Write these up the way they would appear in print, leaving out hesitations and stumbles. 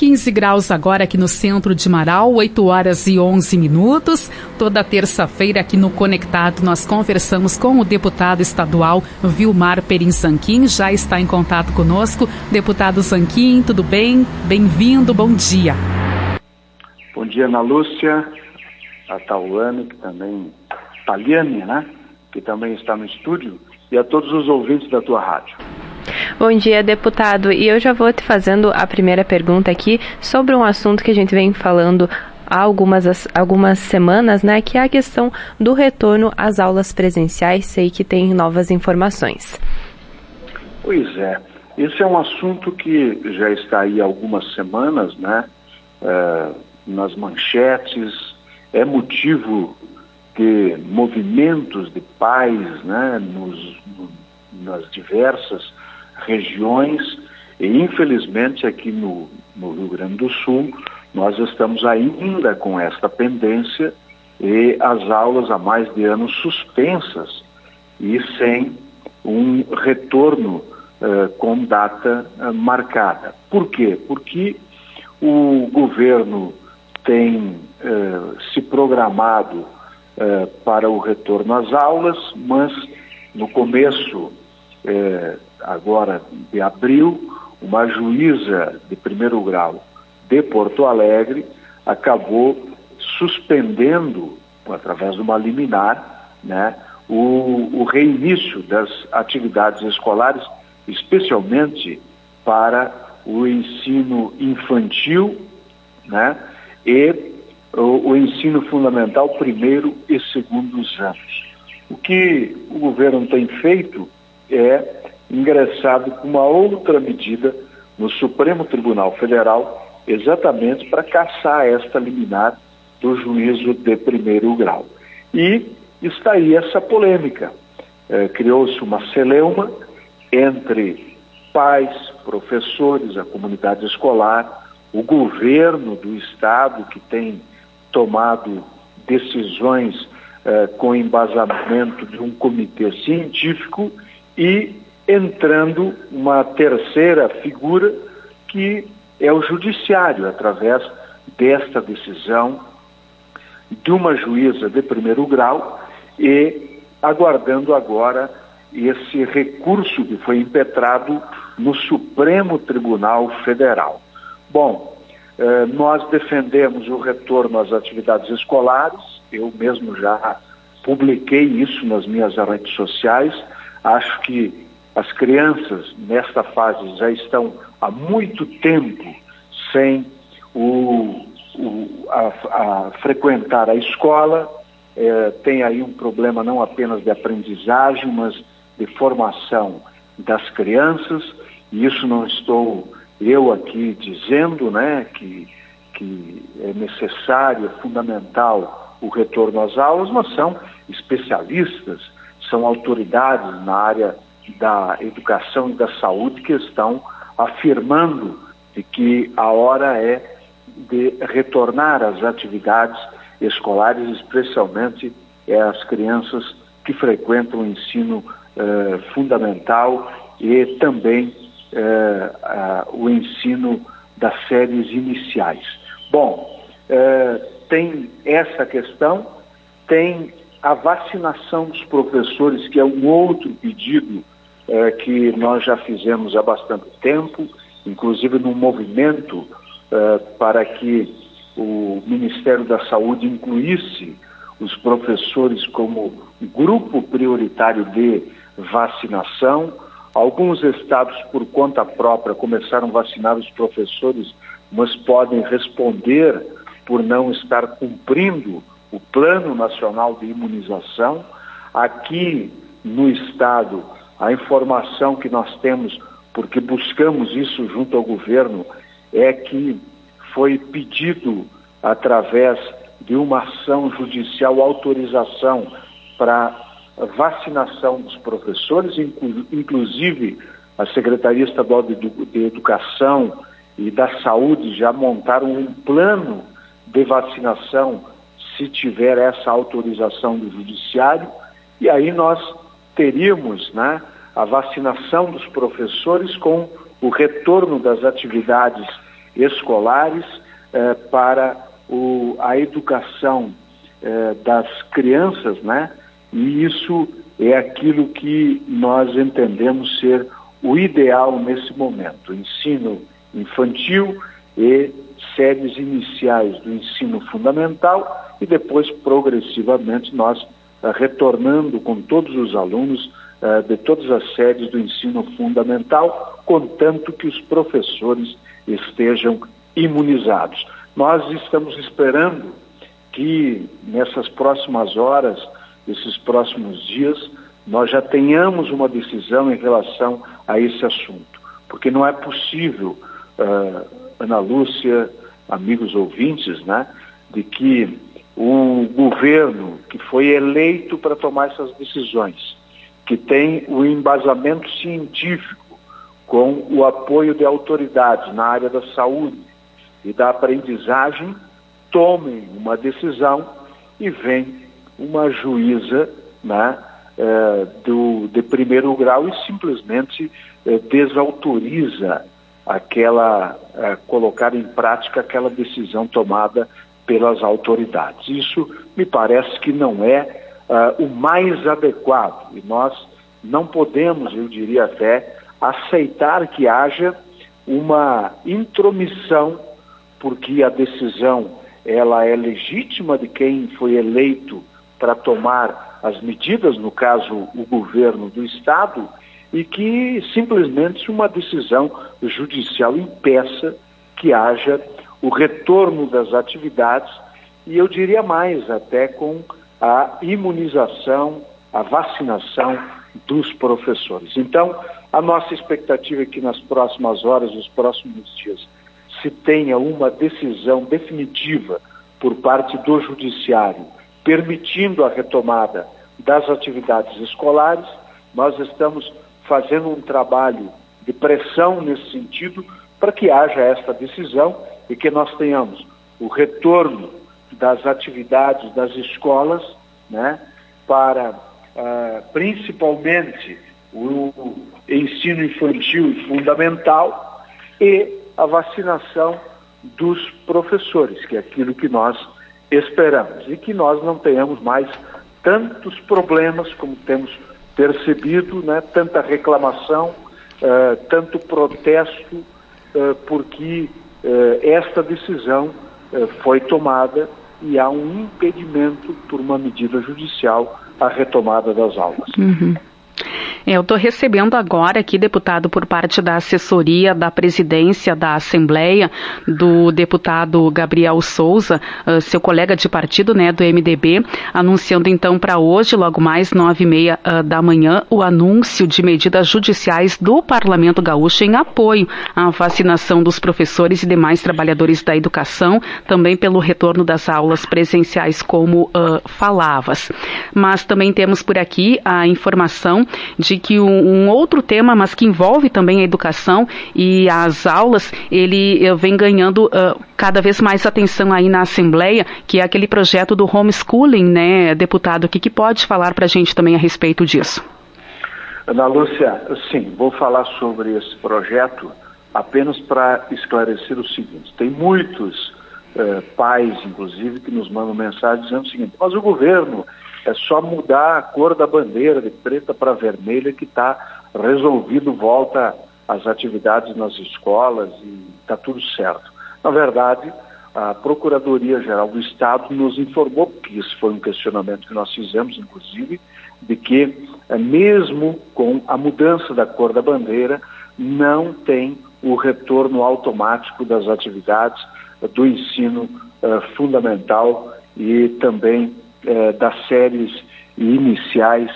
15 graus agora aqui no centro de Marau, 8 horas e 11 minutos. Toda terça-feira aqui no Conectado nós conversamos com o deputado estadual Vilmar Perim Zanquim. Já está em contato conosco. Deputado Zanquim, tudo bem? Bem-vindo, bom dia. Bom dia, Ana Lúcia, a Tauane, Taliane, né? Que também está no estúdio, e a todos os ouvintes da tua rádio. Bom dia, deputado. E eu já vou te fazendo a primeira pergunta aqui sobre um assunto que a gente vem falando há algumas semanas, né? Que é a questão do retorno às aulas presenciais. Sei que tem novas informações. Pois é. Esse é um assunto que já está aí há algumas semanas, né? Nas manchetes, é motivo de movimentos de pais, né? Nas diversas regiões, e infelizmente aqui no Rio Grande do Sul nós estamos ainda com esta pendência e as aulas há mais de anos suspensas e sem um retorno com data marcada. Por quê? Porque o governo tem se programado para o retorno às aulas, mas no começo agora de abril, uma juíza de primeiro grau de Porto Alegre acabou suspendendo, através de uma liminar, né, o reinício das atividades escolares, especialmente para o ensino infantil, né, e o ensino fundamental, primeiro e segundos anos. O que o governo tem feito é ingressado com uma outra medida no Supremo Tribunal Federal, exatamente para cassar esta liminar do juízo de primeiro grau. E está aí essa polêmica. Criou-se uma celeuma entre pais, professores, a comunidade escolar, o governo do estado, que tem tomado decisões com embasamento de um comitê científico, e entrando uma terceira figura, que é o judiciário, através desta decisão de uma juíza de primeiro grau, e aguardando agora esse recurso que foi impetrado no Supremo Tribunal Federal. Bom, nós defendemos o retorno às atividades escolares, eu mesmo já publiquei isso nas minhas redes sociais. Acho que as crianças nesta fase já estão há muito tempo sem frequentar a escola, tem aí um problema não apenas de aprendizagem, mas de formação das crianças, e isso não estou eu aqui dizendo, né, que é necessário, é fundamental o retorno às aulas, mas são especialistas, são autoridades na área da educação e da saúde que estão afirmando de que a hora é de retornar às atividades escolares, especialmente as crianças que frequentam o ensino fundamental e também o ensino das séries iniciais. Bom, tem essa questão, tem a vacinação dos professores, que é um outro pedido que nós já fizemos há bastante tempo, inclusive num movimento para que o Ministério da Saúde incluísse os professores como grupo prioritário de vacinação. Alguns estados, por conta própria, começaram a vacinar os professores, mas podem responder por não estar cumprindo o Plano Nacional de Imunização. Aqui no estado, a informação que nós temos, porque buscamos isso junto ao governo, é que foi pedido, através de uma ação judicial, autorização para vacinação dos professores, inclusive a Secretaria Estadual de Educação e da Saúde já montaram um plano de vacinação se tiver essa autorização do Judiciário, e aí nós teríamos, né, a vacinação dos professores com o retorno das atividades escolares para a educação das crianças, né? E isso é aquilo que nós entendemos ser o ideal nesse momento. O ensino infantil e séries iniciais do ensino fundamental e depois, progressivamente, nós retornando com todos os alunos de todas as séries do ensino fundamental, contanto que os professores estejam imunizados. Nós estamos esperando que nessas próximas horas, esses próximos dias, nós já tenhamos uma decisão em relação a esse assunto. Porque não é possível, Ana Lúcia, amigos ouvintes, né, de que o governo que foi eleito para tomar essas decisões, que tem o embasamento científico com o apoio de autoridades na área da saúde e da aprendizagem, tomem uma decisão e vem uma juíza, né, de primeiro grau e simplesmente desautoriza colocar em prática aquela decisão tomada pelas autoridades. Isso me parece que não é o mais adequado e nós não podemos, eu diria até, aceitar que haja uma intromissão, porque a decisão ela é legítima de quem foi eleito para tomar as medidas, no caso o governo do Estado, e que simplesmente uma decisão judicial impeça que haja o retorno das atividades, e eu diria mais, até com a imunização, a vacinação dos professores. Então, a nossa expectativa é que nas próximas horas, nos próximos dias, se tenha uma decisão definitiva por parte do Judiciário, permitindo a retomada das atividades escolares. Nós estamos fazendo um trabalho de pressão nesse sentido para que haja esta decisão e que nós tenhamos o retorno das atividades das escolas, né, para principalmente o ensino infantil e fundamental e a vacinação dos professores, que é aquilo que nós esperamos, e que nós não tenhamos mais tantos problemas como temos percebido, né, tanta reclamação, tanto protesto, porque esta decisão foi tomada e há um impedimento por uma medida judicial à retomada das aulas. Uhum. Eu estou recebendo agora aqui, deputado, por parte da assessoria da presidência da Assembleia, do deputado Gabriel Souza, seu colega de partido, né, do MDB, anunciando então para hoje, logo mais 9h30 da manhã, o anúncio de medidas judiciais do Parlamento Gaúcho em apoio à vacinação dos professores e demais trabalhadores da educação, também pelo retorno das aulas presenciais, como falavas. Mas também temos por aqui a informação de que um outro tema, mas que envolve também a educação e as aulas, ele vem ganhando cada vez mais atenção aí na Assembleia, que é aquele projeto do homeschooling, né, deputado? O que pode falar para a gente também a respeito disso? Ana Lúcia, sim, vou falar sobre esse projeto apenas para esclarecer o seguinte: tem muitos pais, inclusive, que nos mandam mensagem dizendo o seguinte: mas o governo é só mudar a cor da bandeira de preta para vermelha que está resolvido, volta às atividades nas escolas e está tudo certo. Na verdade, a Procuradoria-Geral do Estado nos informou, que isso foi um questionamento que nós fizemos, inclusive, de que mesmo com a mudança da cor da bandeira, não tem o retorno automático das atividades do ensino fundamental e também das séries iniciais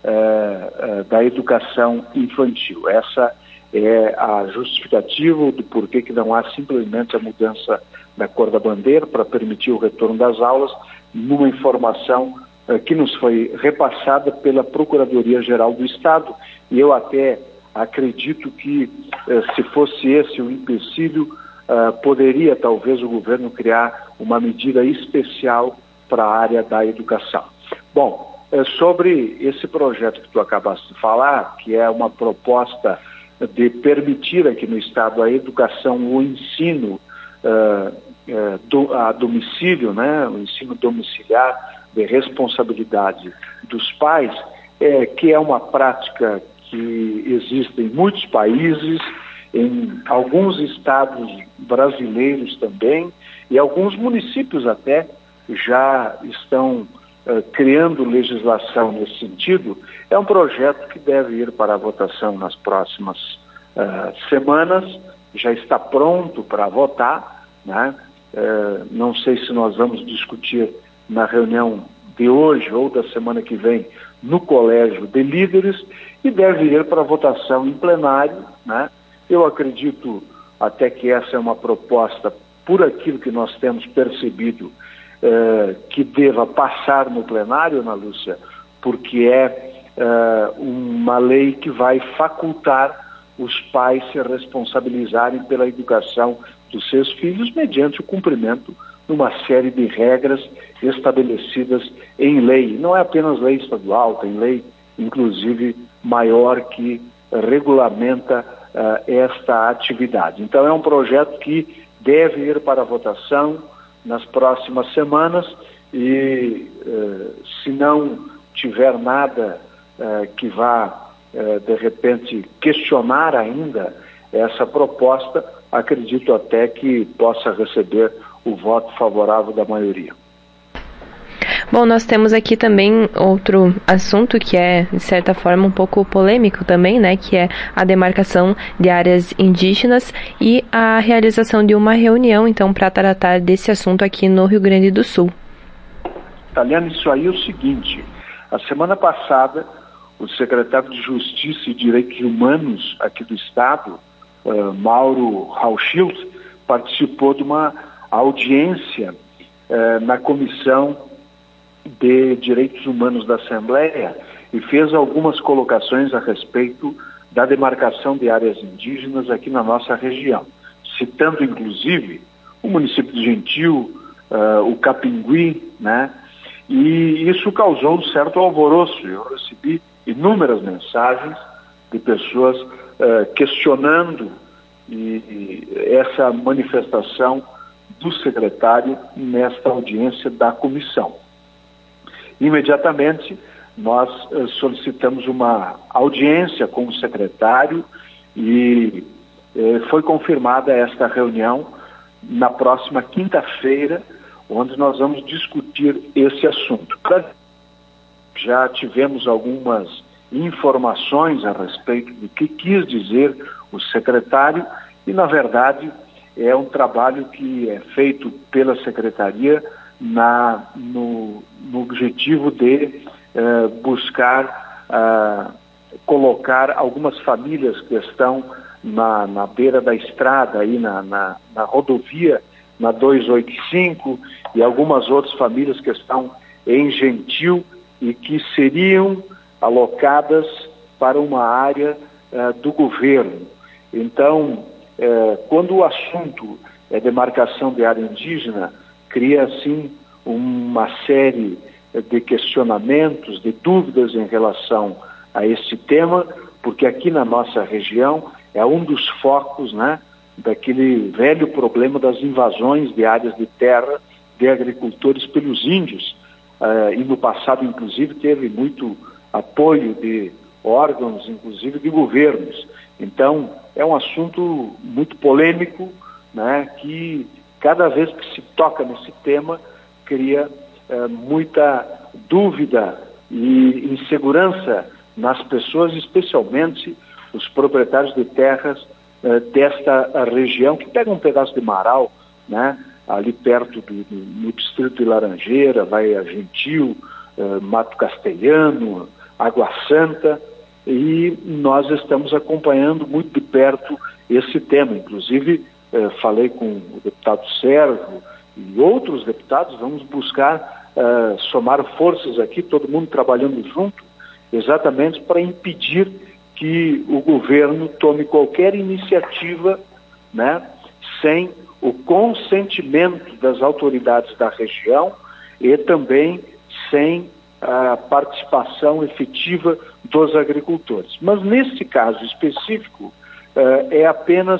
da educação infantil. Essa é a justificativa do porquê que não há simplesmente a mudança da cor da bandeira para permitir o retorno das aulas, numa informação que nos foi repassada pela Procuradoria-Geral do Estado, e eu até acredito que se fosse esse o empecilho, poderia talvez o governo criar uma medida especial para a área da educação. Bom, sobre esse projeto que tu acabaste de falar, que é uma proposta de permitir aqui no Estado a educação, o ensino a domicílio, né, o ensino domiciliar de responsabilidade dos pais, que é uma prática que existe em muitos países, em alguns estados brasileiros também, e alguns municípios até já estão criando legislação nesse sentido. É um projeto que deve ir para a votação nas próximas semanas, já está pronto para votar, né? Não sei se nós vamos discutir na reunião de hoje ou da semana que vem no Colégio de Líderes, e deve ir para a votação em plenário, né? Eu acredito até que essa é uma proposta, por aquilo que nós temos percebido, que deva passar no plenário, Ana Lúcia, porque uma lei que vai facultar os pais se responsabilizarem pela educação dos seus filhos mediante o cumprimento de uma série de regras estabelecidas em lei. Não é apenas lei estadual, tem lei, inclusive, maior que regulamenta esta atividade. Então é um projeto que deve ir para a votação nas próximas semanas e se não tiver nada que vá, de repente, questionar ainda essa proposta, acredito até que possa receber o voto favorável da maioria. Bom, nós temos aqui também outro assunto que é, de certa forma, um pouco polêmico também, né? Que é a demarcação de áreas indígenas e a realização de uma reunião, então, para tratar desse assunto aqui no Rio Grande do Sul. Taliana, isso aí é o seguinte: a semana passada, o secretário de Justiça e Direitos Humanos aqui do Estado, Mauro Rauchildt, participou de uma audiência na Comissão de Direitos Humanos da Assembleia e fez algumas colocações a respeito da demarcação de áreas indígenas aqui na nossa região, citando inclusive o município de Gentil, o Capingui, né? E isso causou um certo alvoroço. Eu recebi inúmeras mensagens de pessoas questionando essa manifestação do secretário nesta audiência da comissão. Imediatamente, nós solicitamos uma audiência com o secretário e foi confirmada esta reunião na próxima quinta-feira, onde nós vamos discutir esse assunto. Já tivemos algumas informações a respeito do que quis dizer o secretário e, na verdade, é um trabalho que é feito pela secretaria no objetivo de buscar colocar algumas famílias que estão na beira da estrada, aí na rodovia, na 285, e algumas outras famílias que estão em Gentil e que seriam alocadas para uma área do governo. Então, quando o assunto é demarcação de área indígena, cria, assim, uma série de questionamentos, de dúvidas em relação a esse tema, porque aqui na nossa região é um dos focos, né, daquele velho problema das invasões de áreas de terra de agricultores pelos índios. E no passado, inclusive, teve muito apoio de órgãos, inclusive de governos. Então, é um assunto muito polêmico, né, que cada vez que se toca nesse tema, cria muita dúvida e insegurança nas pessoas, especialmente os proprietários de terras desta região, que pega um pedaço de Marau, né, ali perto no distrito de Laranjeira, vai a Gentil, Mato Castelhano, Água Santa, e nós estamos acompanhando muito de perto esse tema. Inclusive, falei com o deputado Sérgio e outros deputados, vamos buscar somar forças aqui, todo mundo trabalhando junto, exatamente para impedir que o governo tome qualquer iniciativa, né, sem o consentimento das autoridades da região e também sem a participação efetiva dos agricultores. Mas nesse caso específico, é apenas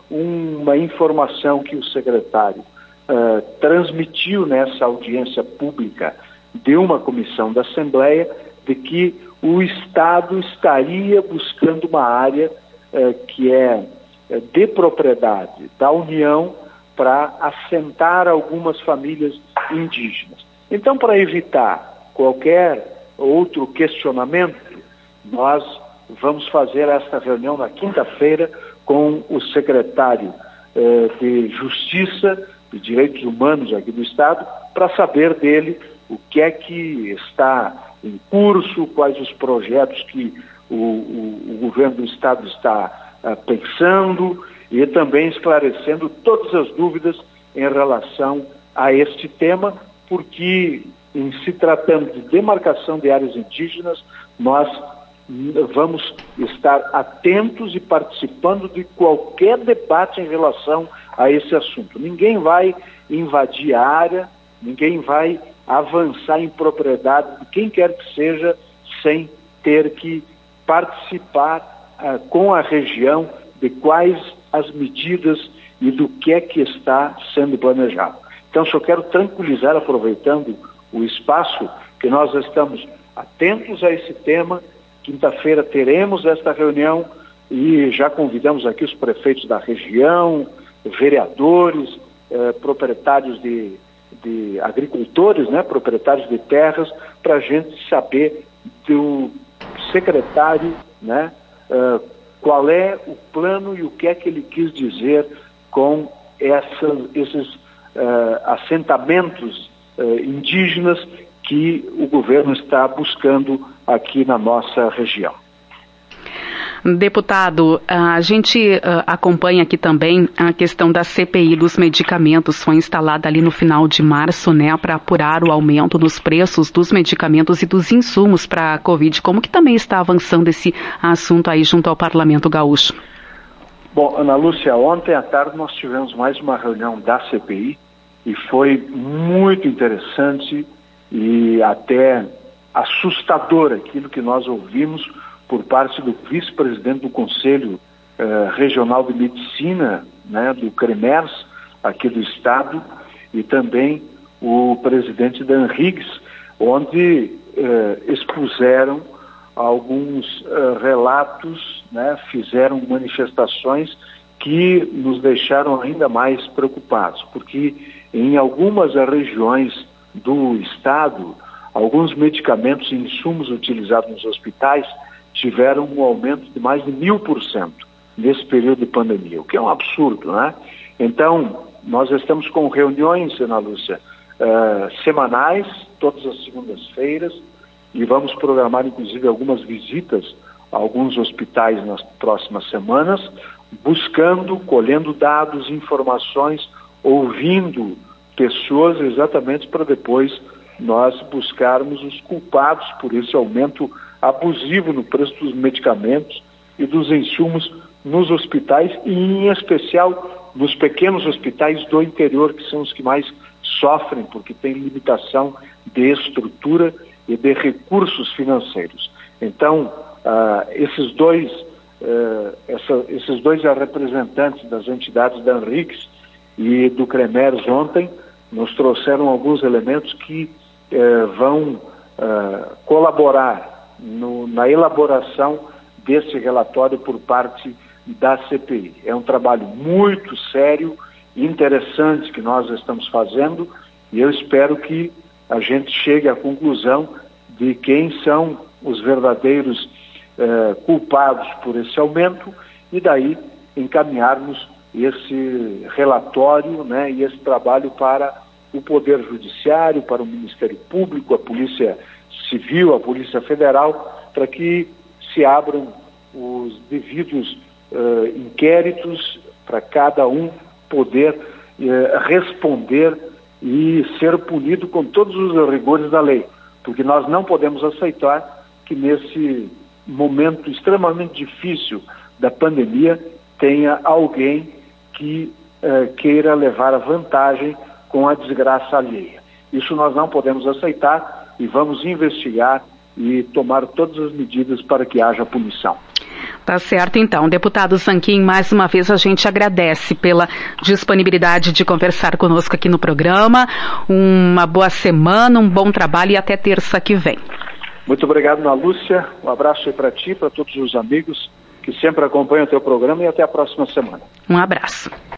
uma informação que o secretário transmitiu nessa audiência pública de uma comissão da Assembleia, de que o Estado estaria buscando uma área que é de propriedade da União para assentar algumas famílias indígenas. Então, para evitar qualquer outro questionamento, nós vamos fazer esta reunião na quinta-feira com o secretário de Justiça e Direitos Humanos aqui do Estado, para saber dele o que é que está em curso, quais os projetos que o governo do Estado está pensando, e também esclarecendo todas as dúvidas em relação a este tema, porque em se tratando de demarcação de áreas indígenas, nós vamos estar atentos e participando de qualquer debate em relação a esse assunto. Ninguém vai invadir a área, ninguém vai avançar em propriedade de quem quer que seja, sem ter que participar com a região de quais as medidas e do que é que está sendo planejado. Então, só quero tranquilizar, aproveitando o espaço, que nós estamos atentos a esse tema. Quinta-feira teremos esta reunião e já convidamos aqui os prefeitos da região, vereadores, proprietários de agricultores, né, proprietários de terras, para a gente saber do secretário, né, qual é o plano e o que é que ele quis dizer com esses assentamentos indígenas que o governo está buscando aqui na nossa região. Deputado, a gente acompanha aqui também a questão da CPI dos medicamentos. Foi instalada ali no final de março, né, para apurar o aumento nos preços dos medicamentos e dos insumos para a Covid. Como que também está avançando esse assunto aí junto ao Parlamento Gaúcho? Bom, Ana Lúcia, ontem à tarde nós tivemos mais uma reunião da CPI e foi muito interessante e até assustador aquilo que nós ouvimos por parte do vice-presidente do Conselho Regional de Medicina, né, do CREMERS, aqui do Estado, e também o presidente da ANRIGS, onde expuseram alguns relatos, né, fizeram manifestações que nos deixaram ainda mais preocupados, porque em algumas regiões do Estado, alguns medicamentos e insumos utilizados nos hospitais tiveram um aumento de mais de 1000% nesse período de pandemia, o que é um absurdo, né? Então, nós estamos com reuniões, Ana Lúcia, semanais, todas as segundas-feiras, e vamos programar, inclusive, algumas visitas a alguns hospitais nas próximas semanas, buscando, colhendo dados, informações, ouvindo pessoas, exatamente para depois nós buscarmos os culpados por esse aumento abusivo no preço dos medicamentos e dos insumos nos hospitais e, em especial, nos pequenos hospitais do interior, que são os que mais sofrem, porque tem limitação de estrutura e de recursos financeiros. Então, esses dois representantes das entidades da ANRIGS e do CREMERS ontem nos trouxeram alguns elementos que vão colaborar na elaboração desse relatório por parte da CPI. É um trabalho muito sério, interessante que nós estamos fazendo, e eu espero que a gente chegue à conclusão de quem são os verdadeiros culpados por esse aumento, e daí encaminharmos esse relatório, né, e esse trabalho para o Poder Judiciário, para o Ministério Público, a Polícia Civil, a Polícia Federal, para que se abram os devidos inquéritos para cada um poder responder e ser punido com todos os rigores da lei, porque nós não podemos aceitar que nesse momento extremamente difícil da pandemia tenha alguém que queira levar a vantagem com a desgraça alheia. Isso nós não podemos aceitar e vamos investigar e tomar todas as medidas para que haja punição. Tá certo, então. Deputado Zanquim, mais uma vez a gente agradece pela disponibilidade de conversar conosco aqui no programa. Uma boa semana, um bom trabalho e até terça que vem. Muito obrigado, Ana Lúcia. Um abraço aí para ti, para todos os amigos que sempre acompanham o teu programa e até a próxima semana. Um abraço.